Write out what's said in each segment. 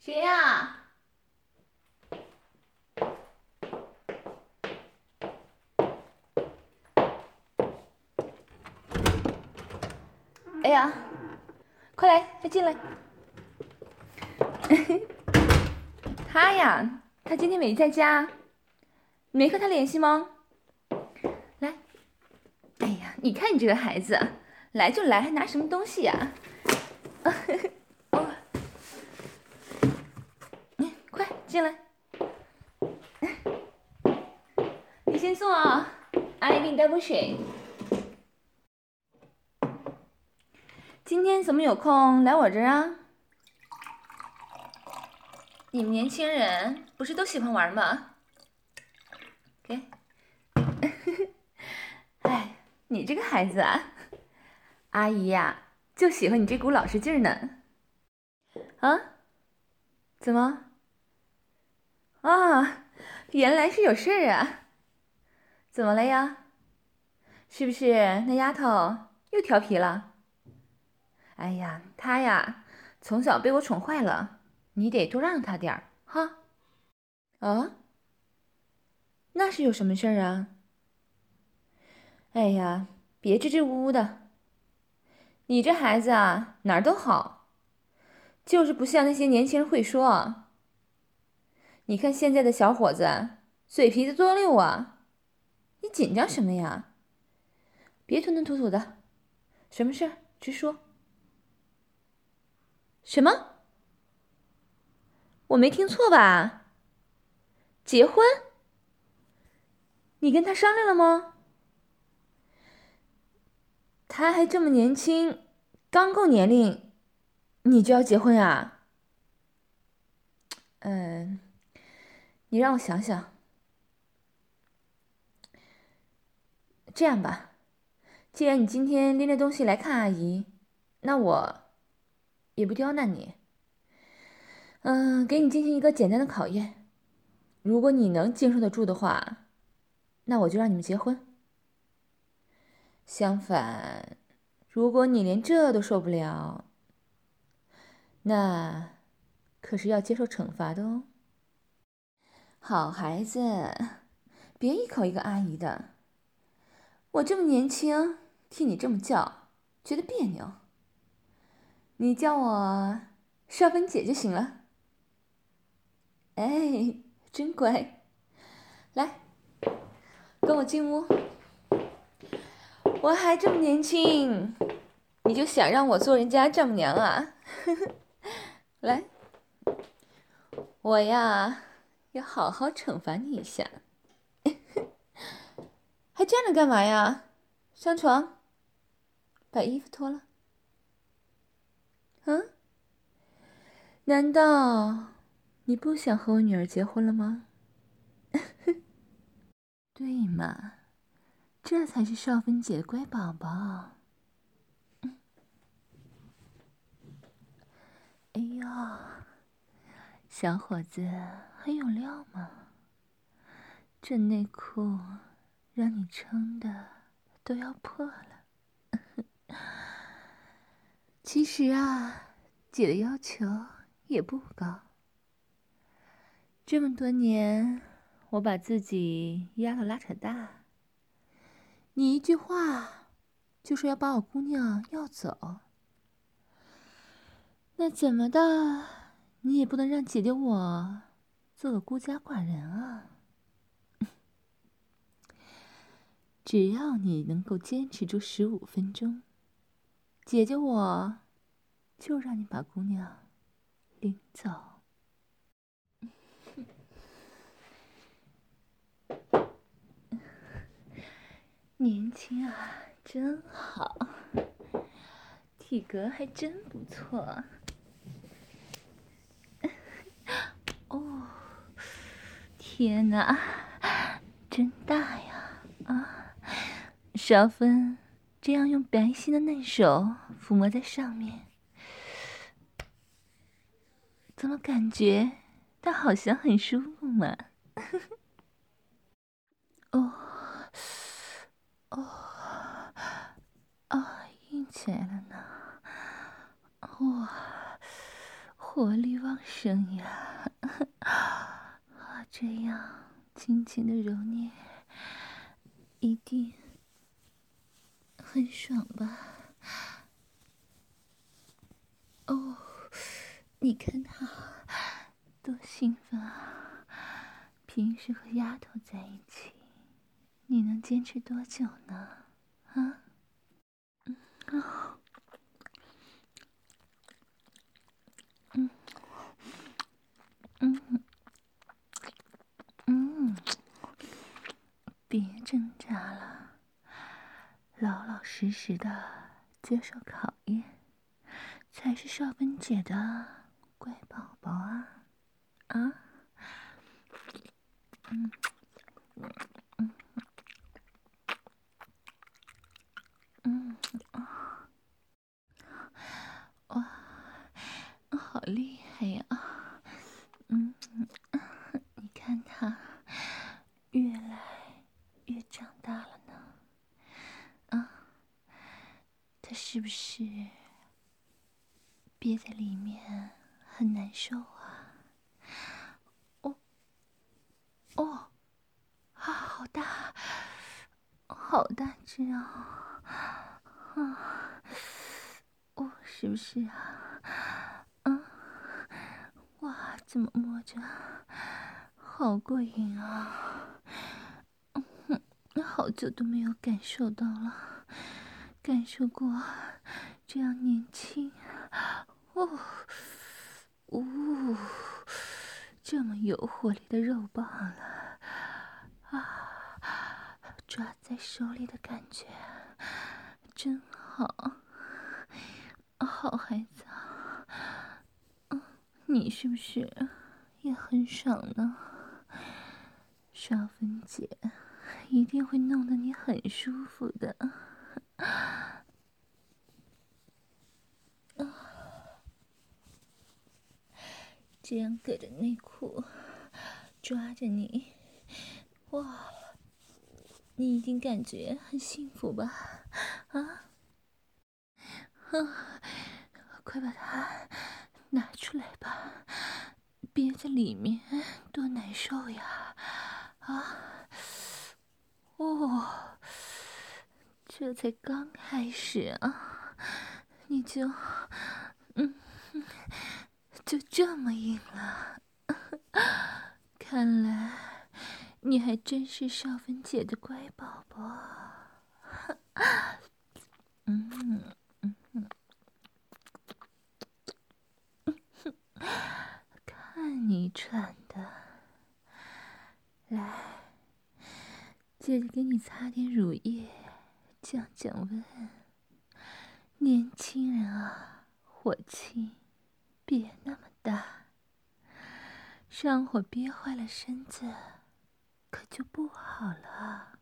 谁呀？哎呀，快来，快进来！他呀，他今天没在家，你没和他联系吗？来，哎呀，你看你这个孩子，来就来，还拿什么东西呀？哦，快进来，你先坐啊，阿姨给你倒杯水。今天怎么有空来我这儿啊？你们年轻人不是都喜欢玩吗？给，哎，你这个孩子啊，阿姨呀，就喜欢你这股老实劲儿呢。啊？怎么？啊，原来是有事儿啊！怎么了呀？是不是那丫头又调皮了？哎呀，她呀，从小被我宠坏了，你得多让她点儿哈。啊？那是有什么事儿啊？哎呀，别支支吾吾的。你这孩子啊，哪儿都好，就是不像那些年轻人会说。你看现在的小伙子，嘴皮子多溜啊！你紧张什么呀？别吞吞吐吐的，什么事儿直说。什么？我没听错吧？结婚？你跟他商量了吗？他还这么年轻，刚够年龄，你就要结婚啊？嗯，你让我想想。这样吧，既然你今天拎着东西来看阿姨，那我也不刁难你。给你进行一个简单的考验，如果你能经受得住的话，那我就让你们结婚。相反，如果你连这都受不了，那可是要接受惩罚的哦。好孩子，别一口一个阿姨的。我这么年轻，替你这么叫，觉得别扭。你叫我少芬姐就行了。哎，真乖。来，跟我进屋。我还这么年轻，你就想让我做人家丈母娘啊？来，我呀，要好好惩罚你一下。还站着干嘛呀？上床，把衣服脱了。嗯？难道你不想和我女儿结婚了吗？对嘛，这才是少芬姐的乖宝宝。哎呦，小伙子很有料嘛，这内裤让你撑的都要破了。其实啊，姐的要求也不高。这么多年，我把自己压到拉扯大，你一句话就说要把我姑娘要走，那怎么的，你也不能让姐姐我做个孤家寡人啊！只要你能够坚持住15分钟，姐姐我就让你把姑娘领走。年轻啊，真好，体格还真不错。哦，天哪，真大呀！啊，少芬这样用白皙的嫩手抚摸在上面，怎么感觉它好像很舒服嘛？哦，哦，啊，硬起来了呢。哇， 活力旺盛呀！这样轻轻的揉捏，一定很爽吧？哦，你看他多兴奋啊！平时和丫头在一起，你能坚持多久呢？啊？别挣扎了，老老实实的接受考验，才是少芬姐的乖宝宝啊！啊？哇，好厉害呀！你看他越来越长大了呢。他是不是憋在里面很难受啊？哦，好大，好大只啊！是不是啊？哇，怎么摸着好过瘾啊！好久都没有感受到了，感受过这样年轻这么有活力的肉棒了抓在手里的感觉真好，好孩子啊！你是不是也很爽呢？少芬姐一定会弄得你很舒服的。这样隔着内裤抓着你，哇，你一定感觉很幸福吧？快把它拿出来吧，憋在里面多难受呀！这才刚开始啊，你就这么硬了。看来你还真是少芬姐的乖宝宝。看你喘的，来，姐姐给你擦点乳液，降降温。年轻人啊，火气别那么大，上火憋坏了身子，可就不好了。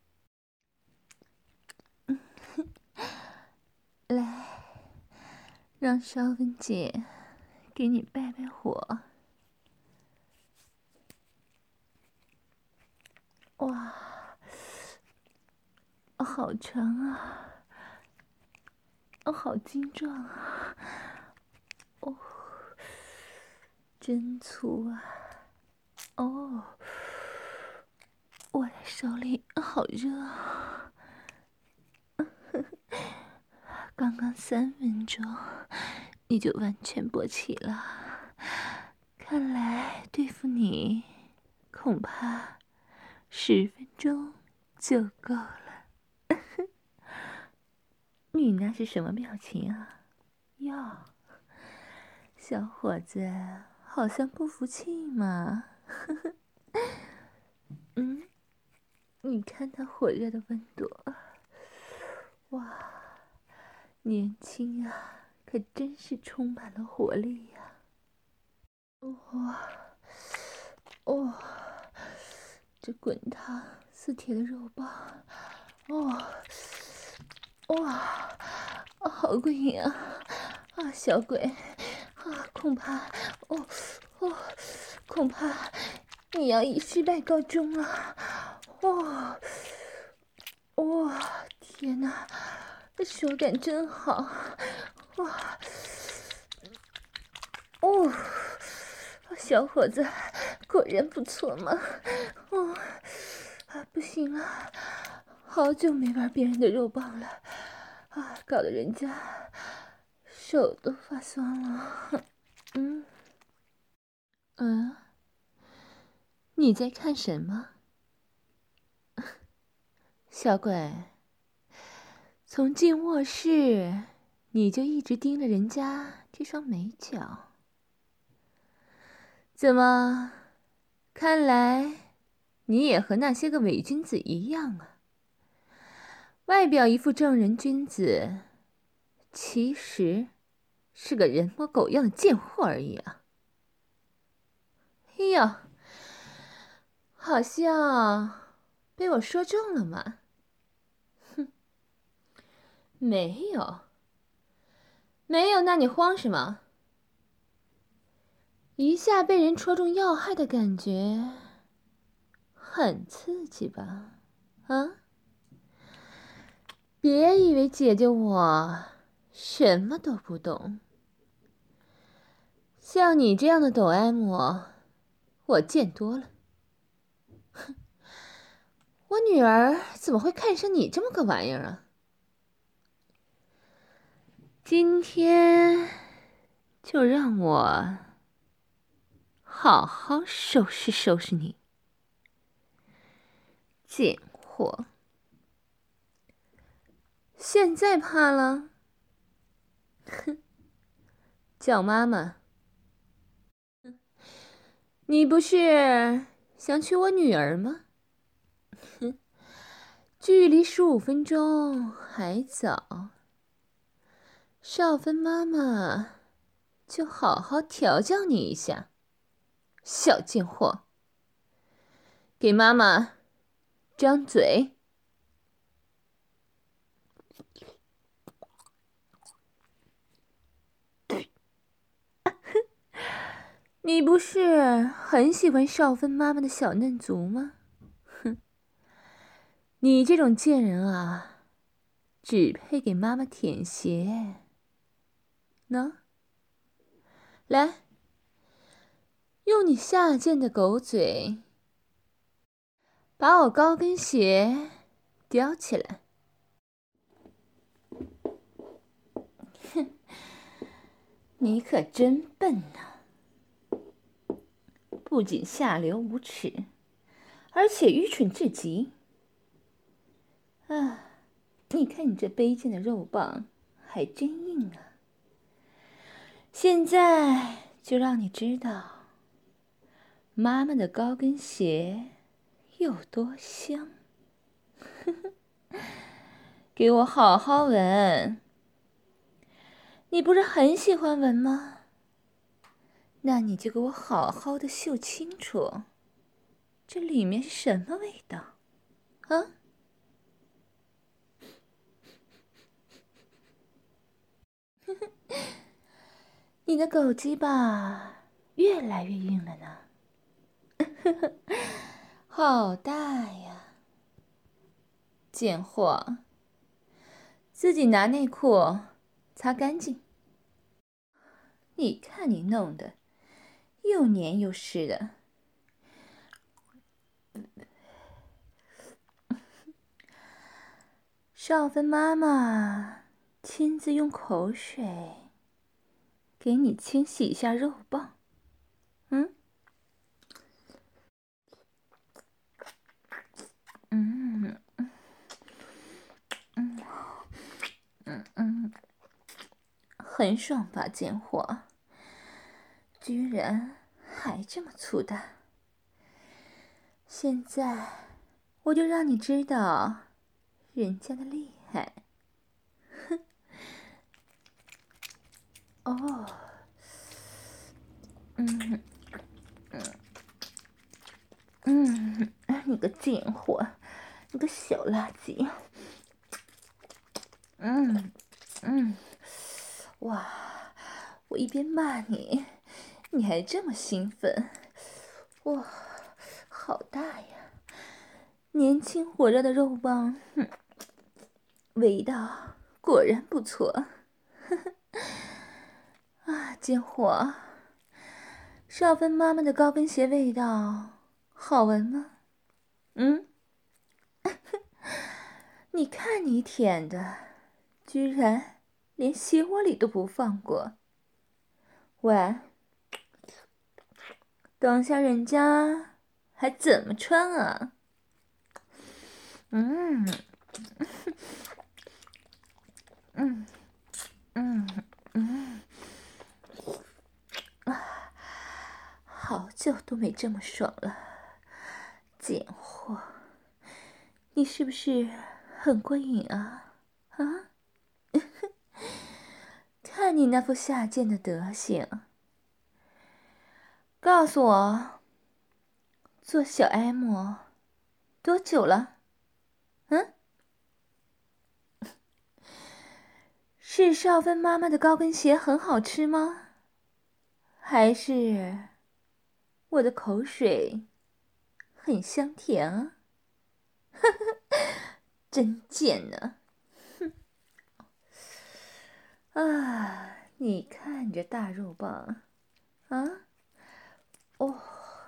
来，让少芬姐给你败败火。哇，好长啊，好精壮啊，真粗啊！握在手里好热啊！刚刚3分钟你就完全勃起了，看来对付你恐怕10分钟就够了。你那是什么表情啊？哟，小伙子好像不服气嘛。你看他火热的温度，哇，年轻啊，可真是充满了活力呀！这滚烫似铁的肉棒，好过瘾啊！小鬼，恐怕你要以失败告终啊！天哪，这手感真好！ 哦，小伙子果然不错嘛。哦，不行了，好久没玩别人的肉棒了，搞得人家手都发酸了。你在看什么？小鬼，从进卧室你就一直盯着人家这双美脚，怎么？看来你也和那些个伪君子一样啊，外表一副正人君子，其实是个人模狗样的贱货而已啊！哎呀，好像被我说中了嘛。哼，没有，没有，那你慌什么？一下被人戳中要害的感觉，很刺激吧？啊？别以为姐姐我什么都不懂，像你这样的抖 M，我见多了。哼，我女儿怎么会看上你这么个玩意儿啊？今天就让我好好收拾收拾你，贱货！现在怕了？哼，叫妈妈。你不是想娶我女儿吗？哼，距离15分钟还早，少芬妈妈就好好调教你一下，小贱货！给妈妈张嘴！你不是很喜欢少芬妈妈的小嫩足吗？哼，你这种贱人啊，只配给妈妈舔鞋。喏，来，用你下贱的狗嘴，把我高跟鞋叼起来。哼，你可真笨呐！不仅下流无耻，而且愚蠢至极。啊，你看你这卑贱的肉棒，还真硬啊！现在就让你知道，妈妈的高跟鞋有多香。给我好好闻，你不是很喜欢闻吗？那你就给我好好的嗅清楚，这里面是什么味道啊？你的狗鸡巴越来越硬了呢，好大呀！贱货，自己拿内裤擦干净。你看你弄的，又黏又湿的。少芬妈妈亲自用口水给你清洗一下肉棒。嗯嗯嗯嗯嗯，很爽吧，贱货？居然还这么粗大！现在我就让你知道人家的厉害。哼！哦，嗯你个贱货，你个小垃圾！哇，我一边骂你，你还这么兴奋，哇，好大呀！年轻火热的肉棒，味道果然不错。啊，贱货， 少芬妈妈的高跟鞋味道好闻吗？你看你舔的，居然连鞋窝里都不放过。喂，等下人家还怎么穿啊？好久都没这么爽了，贱货，你是不是很过瘾啊？啊？看你那副下贱的德行，告诉我，做小 M 多久了？是少芬妈妈的高跟鞋很好吃吗？还是我的口水很香甜啊？真贱呢！啊，你看这大肉棒，啊，哦，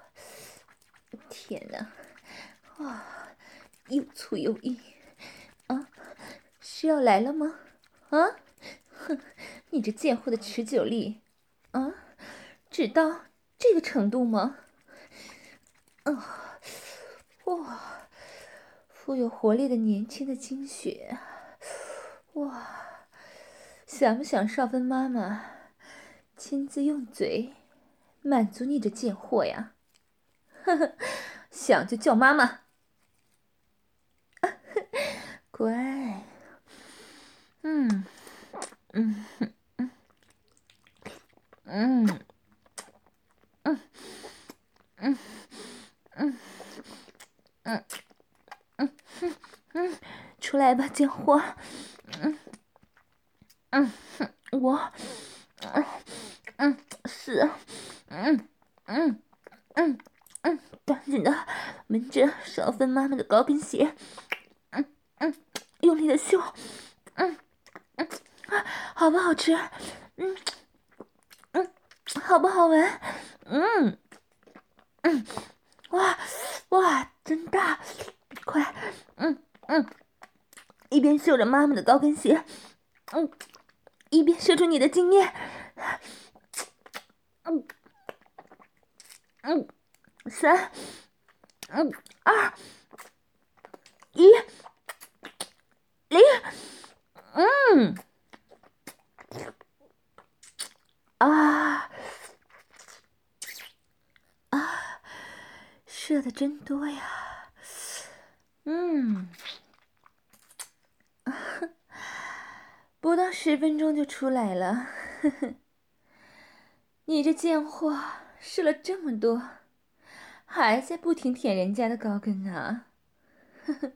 天哪，哇，又粗又硬，啊，是要来了吗？啊，哼，你这贱货的持久力，啊，只到这个程度吗？哇，富有活力的年轻的精血，哇，想不想少芬妈妈亲自用嘴满足你这贱货呀？呵呵，想就叫妈妈。乖，嗯嗯嗯嗯嗯嗯嗯嗯嗯，出来吧，贱货。我，是，赶紧的，闻着少芬妈妈的高跟鞋，用力的嗅，好不好吃？好不好闻？哇哇，真大！快，一边嗅着妈妈的高跟鞋，一边射出你的精液。3、2、1，零，啊！射的真多呀，不到10分钟就出来了，呵呵。你这贱货射了这么多，还在不停舔人家的高跟啊，呵呵。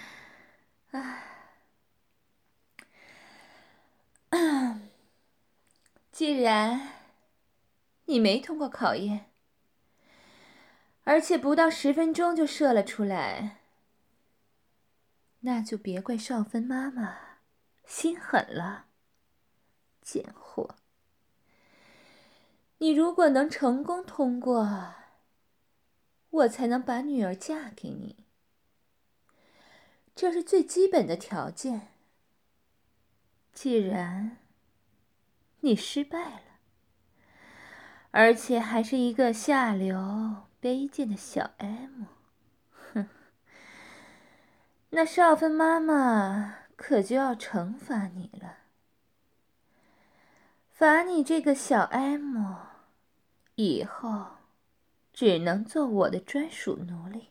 既然你没通过考验，而且不到10分钟就射了出来，那就别怪少芬妈妈心狠了，贱货。你如果能成功通过，我才能把女儿嫁给你，这是最基本的条件。既然你失败了，而且还是一个下流卑贱的小 M， 哼，那少芬妈妈可就要惩罚你了，罚你这个小 M 以后只能做我的专属奴隶。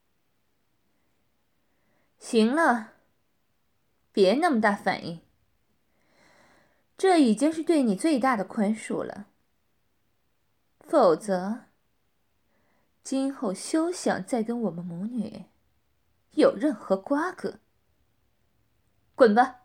行了，别那么大反应，这已经是对你最大的宽恕了。否则，今后休想再跟我们母女有任何瓜葛。滚吧！